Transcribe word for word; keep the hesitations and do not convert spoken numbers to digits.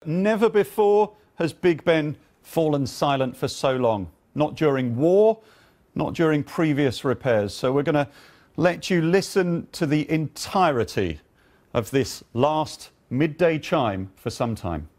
never before has Big Ben fallen silent for so long. Not during war, not during previous repairs. So we're going to let you listen to the entirety of this last midday chime for some time.